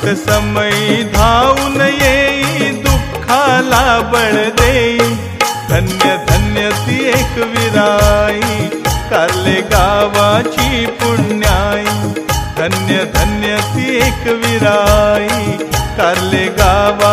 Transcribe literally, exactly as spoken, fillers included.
समयी धावून येई दुःखाला बळ देई। धन्य धन्य ती एक विराई कारले गावाची पुण्याई। धन्य धन्य ती एक विराई कारले गावा